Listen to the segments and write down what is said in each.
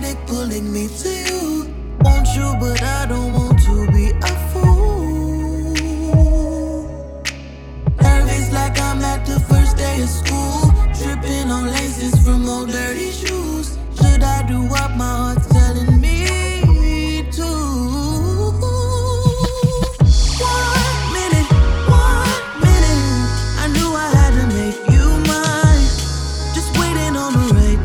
magnetic pulling me to you. Want you, but I don't want to be a fool. Nervous like I'm at the first day of school, tripping on laces from old dirty shoes. Should I do what my heart's telling me to? 1 minute, 1 minute, I knew I had to make you mine. Just waiting on the right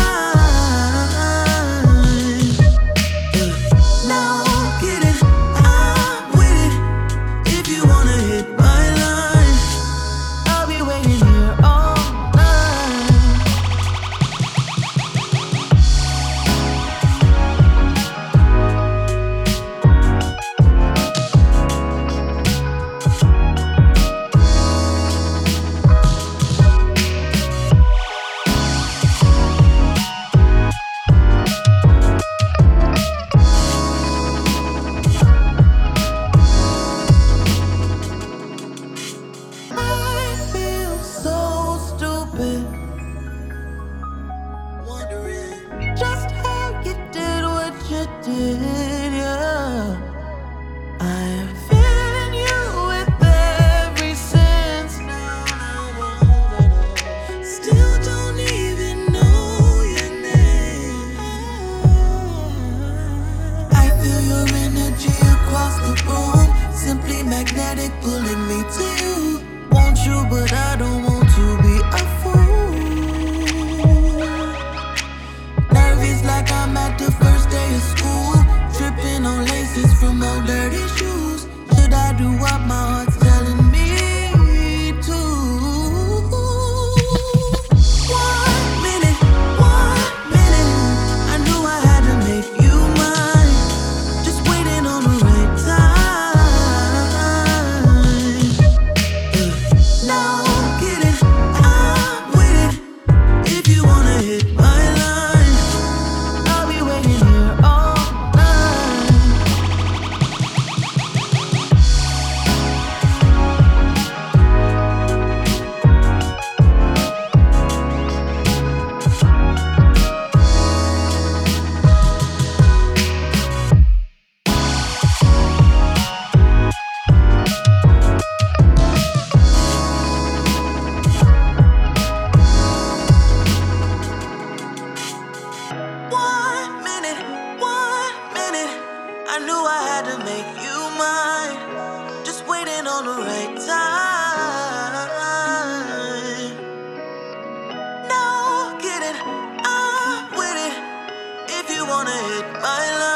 time. Now get it, I'm with it. If you wanna hit my line, I'll be waiting here all night. I feel so stupid, wondering just how you did what you did, yeah. I am feeling you with every sense now. Still don't even know your name. I feel your energy across the room, simply magnetic pulling me to you. Want you, but I don't want to be a fool. Nervous like I'm at the first day of school, tripping on laces from old dirty shoes. Should I do what my heart's telling me to? 1 minute, 1 minute, I knew I had to make you mine. Just waiting on the right time. Now get it, I'm with it. If you wanna hit my line, I'll be waiting here all night. One minute, I knew I had to make you mine. Just waiting on the right time. Now get it, I'm with it. If you wanna hit my line,